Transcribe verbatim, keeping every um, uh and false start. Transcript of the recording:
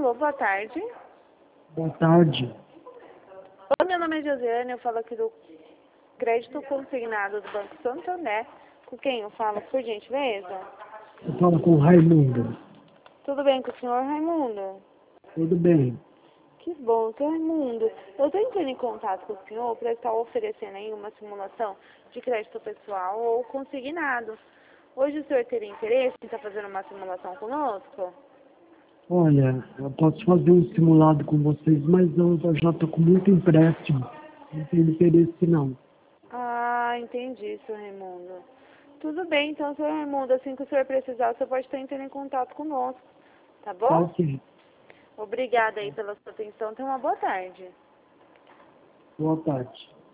Alô, boa tarde. Boa tarde. Oi, meu nome é Josiane, eu falo aqui do crédito consignado do Banco Santander. Com quem eu falo, por gentileza? Eu falo com o Raimundo. Tudo bem com o senhor, Raimundo? Tudo bem. Que bom, senhor Raimundo. Eu estou entrando em contato com o senhor para estar oferecendo aí uma simulação de crédito pessoal ou consignado. Hoje o senhor teria interesse em estar fazendo uma simulação conosco? Olha, eu posso fazer um simulado com vocês, mas eu já estou com muito empréstimo. Não tenho interesse não. Ah, entendi, senhor Raimundo. Tudo bem, então, senhor Raimundo, assim que o senhor precisar, o senhor pode estar entrando em contato conosco, tá Tá bom? ok. Obrigada aí pela sua atenção, tenha uma boa tarde. Boa tarde.